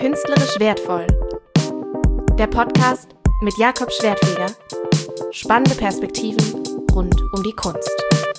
Künstlerisch wertvoll. Der Podcast mit Jakob Schwertfeger. Spannende Perspektiven rund um die Kunst.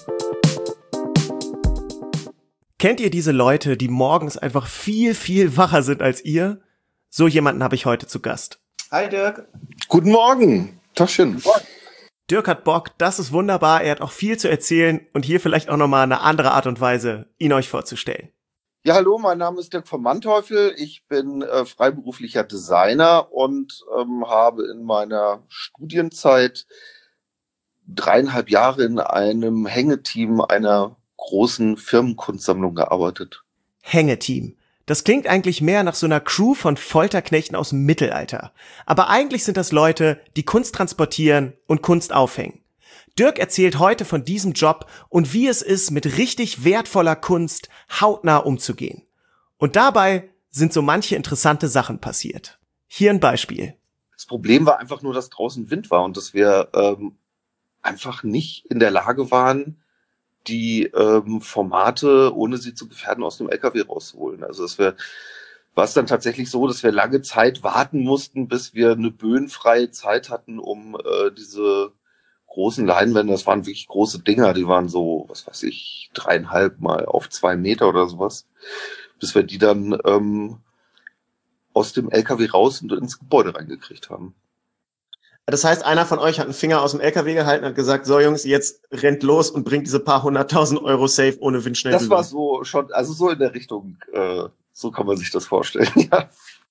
Kennt ihr diese Leute, die morgens einfach viel, viel wacher sind als ihr? So jemanden habe ich heute zu Gast. Hi Dirk. Guten Morgen. Taschen. Dirk hat Bock, das ist wunderbar. Er hat auch viel zu erzählen und hier vielleicht auch nochmal eine andere Art und Weise, ihn euch vorzustellen. Ja, hallo, mein Name ist Dirk von Manteuffel. Ich bin freiberuflicher Designer und habe in meiner Studienzeit 3,5 Jahre in einem Hängeteam einer großen Firmenkunstsammlung gearbeitet. Hängeteam. Das klingt eigentlich mehr nach so einer Crew von Folterknechten aus dem Mittelalter. Aber eigentlich sind das Leute, die Kunst transportieren und Kunst aufhängen. Dirk erzählt heute von diesem Job und wie es ist, mit richtig wertvoller Kunst hautnah umzugehen. Und dabei sind so manche interessante Sachen passiert. Hier ein Beispiel. Das Problem war einfach nur, dass draußen Wind war und dass wir einfach nicht in der Lage waren, die Formate, ohne sie zu gefährden, aus dem LKW rauszuholen. Also war es dann tatsächlich so, dass wir lange Zeit warten mussten, bis wir eine böenfreie Zeit hatten, um diese großen Leinwände, das waren wirklich große Dinger, die waren so, 3,5 mal auf 2 Meter oder sowas, bis wir die dann aus dem LKW raus und ins Gebäude reingekriegt haben. Das heißt, einer von euch hat einen Finger aus dem LKW gehalten und hat gesagt, so Jungs, jetzt rennt los und bringt diese paar 100.000 Euro safe ohne Wind schnell Das rüber. war so schon, also so in der Richtung, so kann man sich das vorstellen, ja.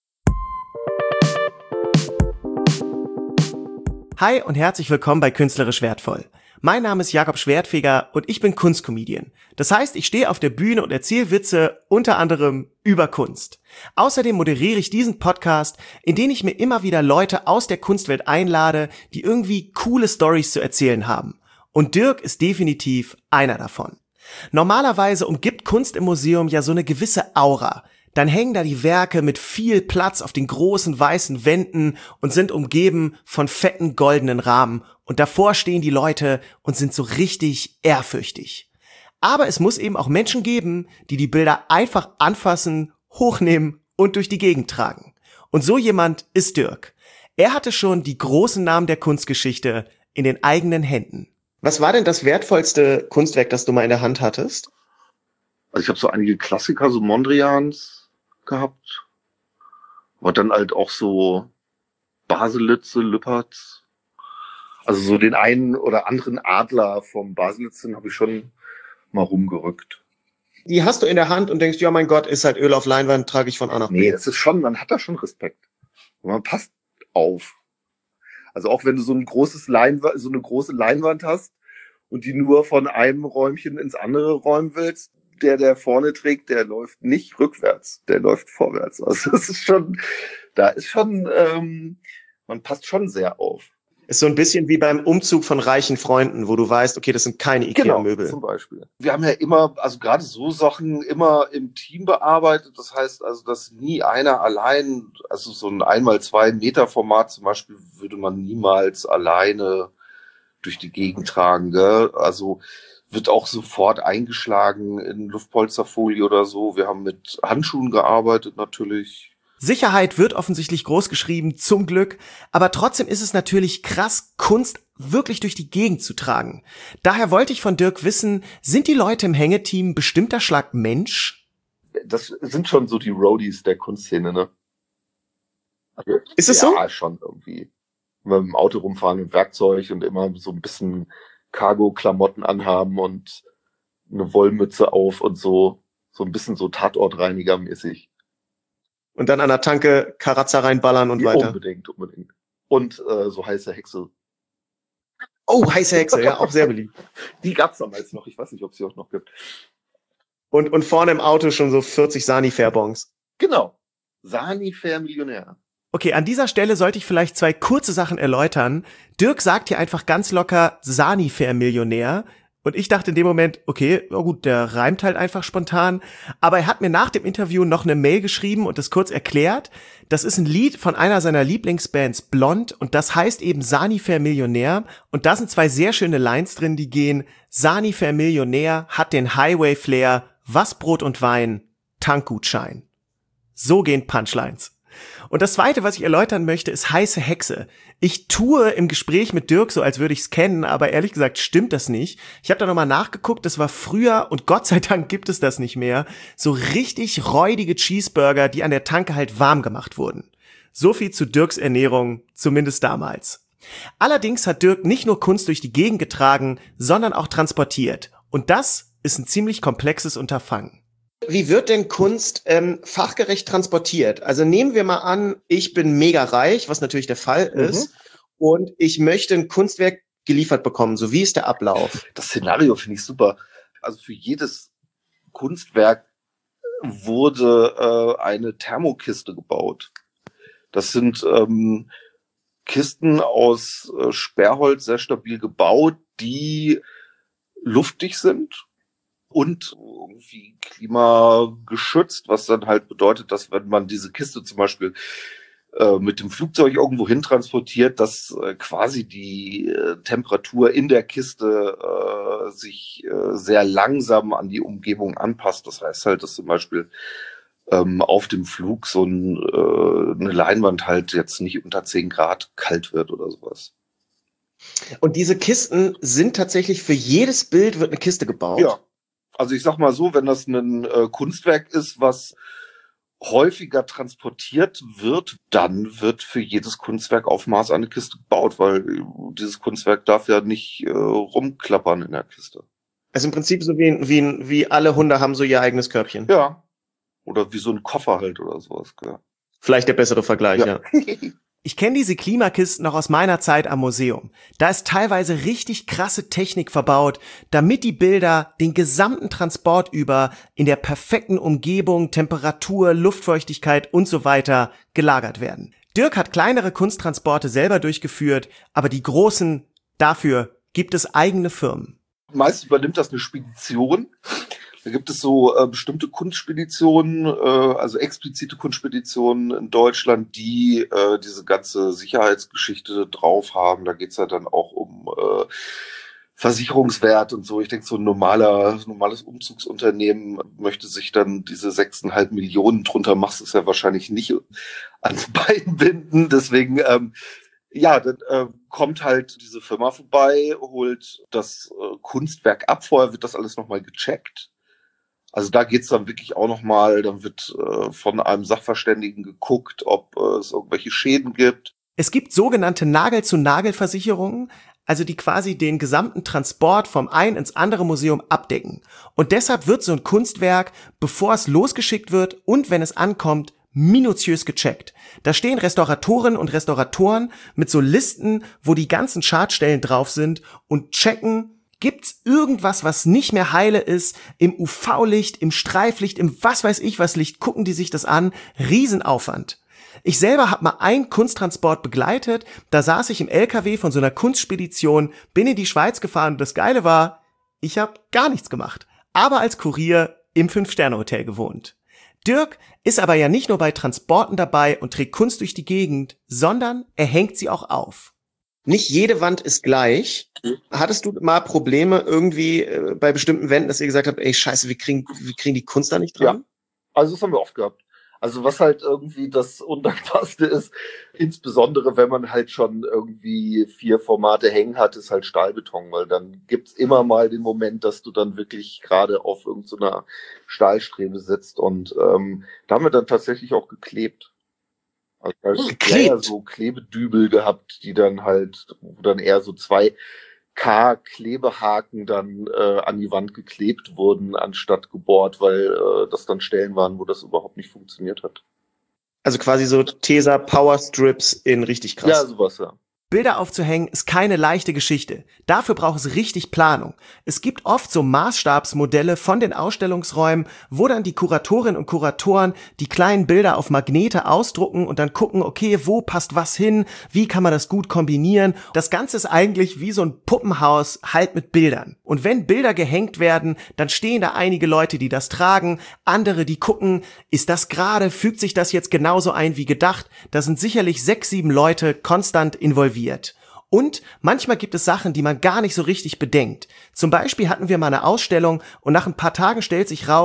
Hi und herzlich willkommen bei Künstlerisch wertvoll. Mein Name ist Jakob Schwertfeger und ich bin Kunstcomedian. Das heißt, ich stehe auf der Bühne und erzähle Witze, unter anderem über Kunst. Außerdem moderiere ich diesen Podcast, in dem ich mir immer wieder Leute aus der Kunstwelt einlade, die irgendwie coole Storys zu erzählen haben. Und Dirk ist definitiv einer davon. Normalerweise umgibt Kunst im Museum ja so eine gewisse Aura. Dann hängen da die Werke mit viel Platz auf den großen weißen Wänden und sind umgeben von fetten goldenen Rahmen. Und davor stehen die Leute und sind so richtig ehrfürchtig. Aber es muss eben auch Menschen geben, die die Bilder einfach anfassen, hochnehmen und durch die Gegend tragen. Und so jemand ist Dirk. Er hatte schon die großen Namen der Kunstgeschichte in den eigenen Händen. Was war denn das wertvollste Kunstwerk, das du mal in der Hand hattest? Also ich habe so einige Klassiker, so Mondrians gehabt, aber dann halt auch so Baselitze, Lüpertz. Also so den einen oder anderen Adler vom Baselitz, den habe ich schon mal rumgerückt. Die hast du in der Hand und denkst, ja mein Gott, ist halt Öl auf Leinwand, trage ich von A nach B. Nee, das ist schon, man hat da schon Respekt. Und man passt auf. Also auch wenn du so eine große Leinwand hast und die nur von einem Räumchen ins andere räumen willst, der vorne trägt, der läuft nicht rückwärts, der läuft vorwärts. Also das ist schon, man passt schon sehr auf. Ist so ein bisschen wie beim Umzug von reichen Freunden, wo du weißt, okay, das sind keine Ikea-Möbel. Genau, zum Beispiel. Wir haben ja immer, also gerade so Sachen immer im Team bearbeitet. Das heißt also, dass nie einer allein, also so ein 1x2 Meter Format zum Beispiel, würde man niemals alleine durch die Gegend tragen, gell? Also wird auch sofort eingeschlagen in Luftpolsterfolie oder so. Wir haben mit Handschuhen gearbeitet natürlich. Sicherheit wird offensichtlich groß geschrieben, zum Glück, aber trotzdem ist es natürlich krass, Kunst wirklich durch die Gegend zu tragen. Daher wollte ich von Dirk wissen, sind die Leute im Hängeteam bestimmter Schlag Mensch? Das sind schon so die Roadies der Kunstszene, ne? Also, ist es so? Ja, schon irgendwie. Wenn wir mit dem Auto rumfahren mit Werkzeug und immer so ein bisschen Cargo-Klamotten anhaben und eine Wollmütze auf und so ein bisschen so Tatortreiniger-mäßig. Und dann an der Tanke Karazza reinballern und weiter. Unbedingt. Und so heiße Hexe. Oh, heiße Hexe, ja, auch sehr beliebt. Die gab's damals noch, ich weiß nicht, ob es sie auch noch gibt. Und vorne im Auto schon so 40 Sanifair-Bons. Genau. Sanifair-Millionär. Okay, an dieser Stelle sollte ich vielleicht 2 kurze Sachen erläutern. Dirk sagt hier einfach ganz locker Sanifair-Millionär. Und ich dachte in dem Moment, okay, oh gut, der reimt halt einfach spontan. Aber er hat mir nach dem Interview noch eine Mail geschrieben und das kurz erklärt. Das ist ein Lied von einer seiner Lieblingsbands, Blond. Und das heißt eben Sanifair Millionär. Und da sind 2 sehr schöne Lines drin, die gehen: Sanifair Millionär hat den Highway-Flair, was Brot und Wein, Tankgutschein. So gehen Punchlines. Und das Zweite, was ich erläutern möchte, ist heiße Hexe. Ich tue im Gespräch mit Dirk so, als würde ich es kennen, aber ehrlich gesagt stimmt das nicht. Ich habe da nochmal nachgeguckt, das war früher, und Gott sei Dank gibt es das nicht mehr, so richtig räudige Cheeseburger, die an der Tanke halt warm gemacht wurden. So viel zu Dirks Ernährung, zumindest damals. Allerdings hat Dirk nicht nur Kunst durch die Gegend getragen, sondern auch transportiert. Und das ist ein ziemlich komplexes Unterfangen. Wie wird denn Kunst fachgerecht transportiert? Also nehmen wir mal an, ich bin mega reich, was natürlich der Fall ist, und ich möchte ein Kunstwerk geliefert bekommen. So, wie ist der Ablauf? Das Szenario finde ich super. Also für jedes Kunstwerk wurde eine Thermokiste gebaut. Das sind Kisten aus Sperrholz, sehr stabil gebaut, die luftdicht sind und irgendwie klimageschützt, was dann halt bedeutet, dass wenn man diese Kiste zum Beispiel mit dem Flugzeug irgendwo hin transportiert, dass quasi die Temperatur in der Kiste sich sehr langsam an die Umgebung anpasst. Das heißt halt, dass zum Beispiel auf dem Flug so eine Leinwand halt jetzt nicht unter 10 Grad kalt wird oder sowas. Und diese Kisten sind tatsächlich für jedes Bild wird eine Kiste gebaut? Ja, also ich sag mal so, wenn das ein Kunstwerk ist, was häufiger transportiert wird, dann wird für jedes Kunstwerk auf Maß eine Kiste gebaut, weil dieses Kunstwerk darf ja nicht rumklappern in der Kiste. Also im Prinzip so wie alle Hunde haben so ihr eigenes Körbchen. Ja. Oder wie so ein Koffer halt oder sowas. Ja. Vielleicht der bessere Vergleich, ja. Ich kenne diese Klimakisten noch aus meiner Zeit am Museum. Da ist teilweise richtig krasse Technik verbaut, damit die Bilder den gesamten Transport über in der perfekten Umgebung, Temperatur, Luftfeuchtigkeit und so weiter gelagert werden. Dirk hat kleinere Kunsttransporte selber durchgeführt, aber die großen, dafür gibt es eigene Firmen. Meist übernimmt das eine Spedition. Da gibt es so bestimmte Kunstspeditionen, also explizite Kunstspeditionen in Deutschland, die diese ganze Sicherheitsgeschichte drauf haben. Da geht's ja dann auch um Versicherungswert und so. Ich denke, so ein normales Umzugsunternehmen möchte sich dann diese 6,5 Millionen, drunter machst du es ja wahrscheinlich nicht, ans Bein binden. Deswegen dann kommt halt diese Firma vorbei, holt das Kunstwerk ab. Vorher wird das alles nochmal gecheckt. Also da geht's dann wirklich auch nochmal, dann wird von einem Sachverständigen geguckt, ob es irgendwelche Schäden gibt. Es gibt sogenannte Nagel-zu-Nagel-Versicherungen, also die quasi den gesamten Transport vom einen ins andere Museum abdecken. Und deshalb wird so ein Kunstwerk, bevor es losgeschickt wird und wenn es ankommt, minutiös gecheckt. Da stehen Restauratorinnen und Restauratoren mit so Listen, wo die ganzen Schadstellen drauf sind und checken, gibt's irgendwas, was nicht mehr heile ist? Im UV-Licht, im Streiflicht, im was weiß ich was Licht, gucken die sich das an. Riesenaufwand. Ich selber habe mal einen Kunsttransport begleitet. Da saß ich im LKW von so einer Kunstspedition, bin in die Schweiz gefahren und das Geile war, ich habe gar nichts gemacht. Aber als Kurier im 5-Sterne-Hotel gewohnt. Dirk ist aber ja nicht nur bei Transporten dabei und trägt Kunst durch die Gegend, sondern er hängt sie auch auf. Nicht jede Wand ist gleich. Hattest du mal Probleme irgendwie bei bestimmten Wänden, dass ihr gesagt habt, ey, scheiße, wir kriegen die Kunst da nicht dran? Ja, also das haben wir oft gehabt. Also was halt irgendwie das Undankbarste ist, insbesondere wenn man halt schon irgendwie 4 Formate hängen hat, ist halt Stahlbeton, weil dann gibt's immer mal den Moment, dass du dann wirklich gerade auf irgendeiner Stahlstrebe sitzt und da haben wir dann tatsächlich auch geklebt. Also eher so Klebedübel gehabt, die dann halt, wo dann eher so 2K Klebehaken dann an die Wand geklebt wurden, anstatt gebohrt, weil das dann Stellen waren, wo das überhaupt nicht funktioniert hat. Also quasi so Tesa Power Strips in richtig krass. Ja, sowas, ja. Bilder aufzuhängen ist keine leichte Geschichte. Dafür braucht es richtig Planung. Es gibt oft so Maßstabsmodelle von den Ausstellungsräumen, wo dann die Kuratorinnen und Kuratoren die kleinen Bilder auf Magnete ausdrucken und dann gucken, okay, wo passt was hin, wie kann man das gut kombinieren. Das Ganze ist eigentlich wie so ein Puppenhaus, halt mit Bildern. Und wenn Bilder gehängt werden, dann stehen da einige Leute, die das tragen, andere, die gucken, ist das gerade, fügt sich das jetzt genauso ein wie gedacht. Da sind sicherlich 6, 7 Leute konstant involviert. Und manchmal gibt es Sachen, die man gar nicht so richtig bedenkt. Zum Beispiel hatten wir mal eine Ausstellung und nach ein paar Tagen stellt sich raus,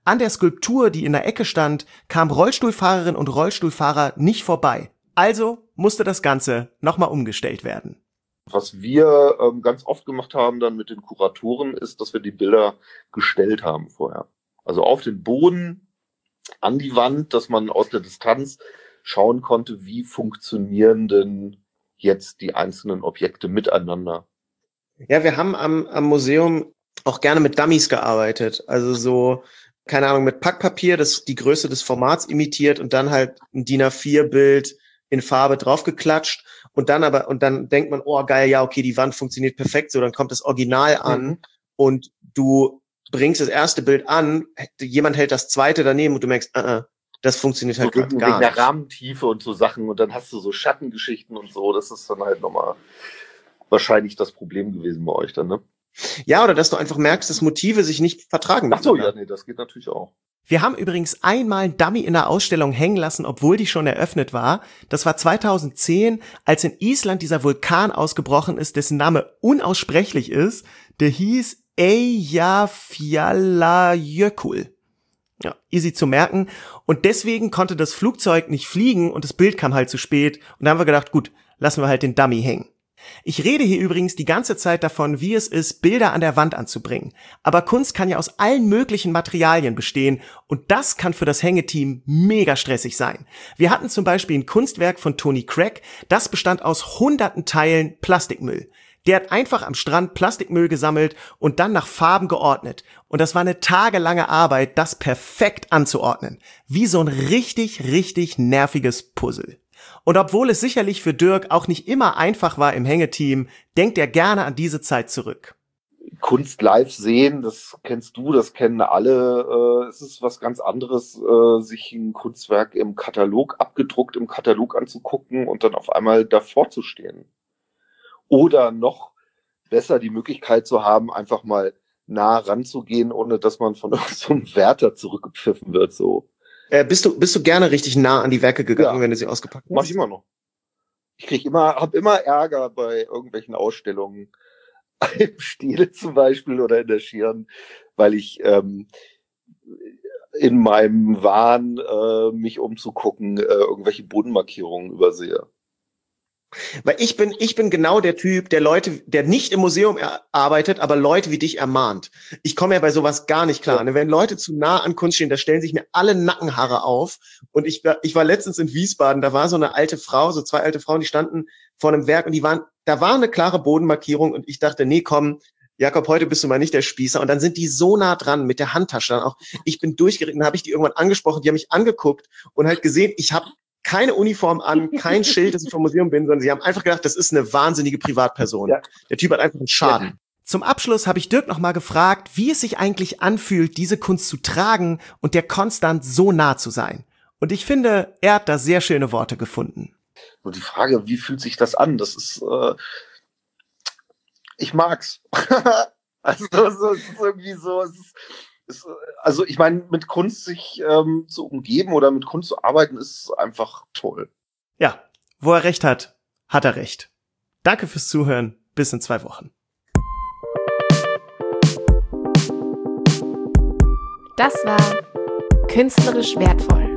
An der Skulptur, die in der Ecke stand, kamen Rollstuhlfahrerinnen und Rollstuhlfahrer nicht vorbei. Also musste das Ganze nochmal umgestellt werden. Was wir ganz oft gemacht haben dann mit den Kuratoren ist, dass wir die Bilder gestellt haben vorher. Also auf den Boden, an die Wand, dass man aus der Distanz schauen konnte, wie funktionieren denn jetzt die einzelnen Objekte miteinander. Ja, wir haben am Museum auch gerne mit Dummies gearbeitet. Also so, keine Ahnung, mit Packpapier, das die Größe des Formats imitiert und dann halt ein DIN A4-Bild in Farbe draufgeklatscht und dann denkt man, oh geil, ja, okay, die Wand funktioniert perfekt, so, dann kommt das Original an und du bringst das erste Bild an, jemand hält das zweite daneben und du merkst, das funktioniert halt so gar nicht. Wegen der Rahmentiefe und so Sachen und dann hast du so Schattengeschichten und so, das ist dann halt nochmal wahrscheinlich das Problem gewesen bei euch dann, ne? Ja, oder dass du einfach merkst, dass Motive sich nicht vertragen. Ach so, ja, nee, das geht natürlich auch. Wir haben übrigens einmal ein Dummy in der Ausstellung hängen lassen, obwohl die schon eröffnet war. Das war 2010, als in Island dieser Vulkan ausgebrochen ist, dessen Name unaussprechlich ist. Der hieß Eyjafjallajökull. Ja, easy zu merken. Und deswegen konnte das Flugzeug nicht fliegen und das Bild kam halt zu spät. Und da haben wir gedacht, gut, lassen wir halt den Dummy hängen. Ich rede hier übrigens die ganze Zeit davon, wie es ist, Bilder an der Wand anzubringen. Aber Kunst kann ja aus allen möglichen Materialien bestehen und das kann für das Hängeteam mega stressig sein. Wir hatten zum Beispiel ein Kunstwerk von Tony Craig, das bestand aus hunderten Teilen Plastikmüll. Der hat einfach am Strand Plastikmüll gesammelt und dann nach Farben geordnet. Und das war eine tagelange Arbeit, das perfekt anzuordnen. Wie so ein richtig, richtig nerviges Puzzle. Und obwohl es sicherlich für Dirk auch nicht immer einfach war im Hängeteam, denkt er gerne an diese Zeit zurück. Kunst live sehen, das kennst du, das kennen alle. Es ist was ganz anderes, sich ein Kunstwerk im Katalog, abgedruckt im Katalog anzugucken und dann auf einmal davor zu stehen. Oder noch besser die Möglichkeit zu haben, einfach mal nah ranzugehen, ohne dass man von so einem Wärter zurückgepfiffen wird, so. Bist du gerne richtig nah an die Werke gegangen, Ja, wenn du sie ausgepackt hast? mach ich immer noch. Hab immer Ärger bei irgendwelchen Ausstellungen, im Stiele zum Beispiel oder in der Schirn, weil ich in meinem Wahn, mich umzugucken, irgendwelche Bodenmarkierungen übersehe. Weil ich bin genau der Typ, der nicht im Museum arbeitet, aber Leute wie dich ermahnt. Ich komme ja bei sowas gar nicht klar. Ja. Wenn Leute zu nah an Kunst stehen, da stellen sich mir alle Nackenhaare auf. Und ich war letztens in Wiesbaden, da war so eine alte Frau, so zwei alte Frauen, die standen vor einem Werk und da war eine klare Bodenmarkierung und ich dachte, nee, komm, Jakob, heute bist du mal nicht der Spießer. Und dann sind die so nah dran mit der Handtasche dann auch. Ich bin durchgeritten, dann habe ich die irgendwann angesprochen, die haben mich angeguckt und halt gesehen, ich habe keine Uniform an, kein Schild, dass ich vom Museum bin, sondern sie haben einfach gedacht, das ist eine wahnsinnige Privatperson. Ja. Der Typ hat einfach einen Schaden. Ja. Zum Abschluss habe ich Dirk nochmal gefragt, wie es sich eigentlich anfühlt, diese Kunst zu tragen und der konstant so nah zu sein. Und ich finde, er hat da sehr schöne Worte gefunden. Nur die Frage, wie fühlt sich das an? Das ist, ich mag's. Also es ist irgendwie so, also ich meine, mit Kunst sich zu umgeben oder mit Kunst zu arbeiten, ist einfach toll. Ja, wo er recht hat, hat er recht. Danke fürs Zuhören. Bis in 2 Wochen. Das war Künstlerisch wertvoll.